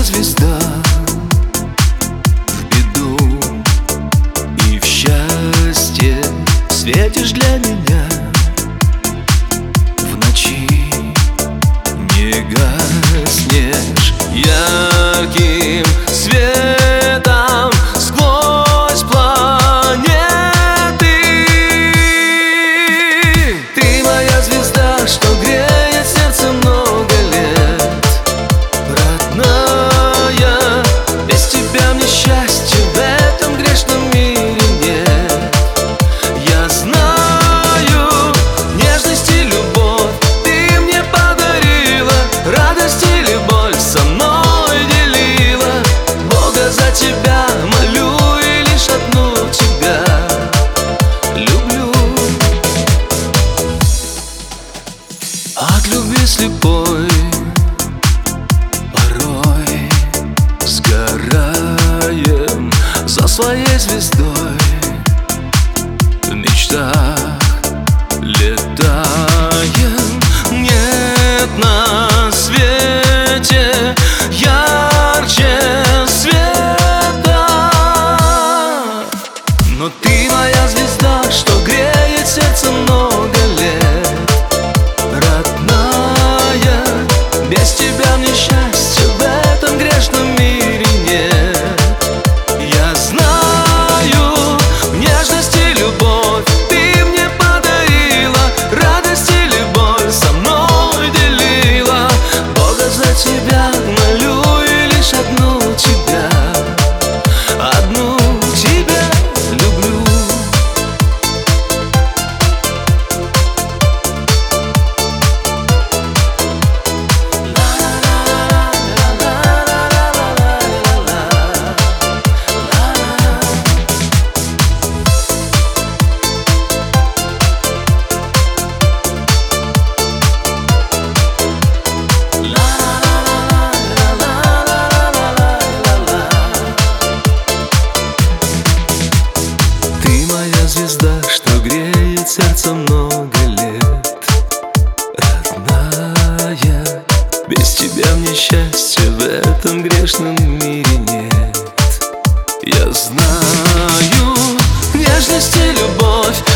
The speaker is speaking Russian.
звезда, в беду и в счастье светишь для меня. В ночи не гаснешь ярким светом сквозь планеты. Ты моя звезда, что греет сердце много лет. Родная, без тебя мне счастья в этом грешном мире нет. Я знаю, нежность и любовь ты мне подарила, радость или боль со мной делила. Бога за тебя молю и лишь одну тебя люблю. От любви слепой порой сгораем за своей звездой. В мечтах летаем, нет на свете ярче света. Но ты моя звезда, что греет сердце много лет. Родная, без тебя мне счастья в этом грешном мире нет. Я знаю, нежность и любовь ты мне подарила, радость или боль со мной делила. Бога за тебя молю и лишь одну тебя люблю. Звезда, что греет сердце много лет. Родная, без тебя мне счастья в этом грешном мире нет. Я знаю, нежность и любовь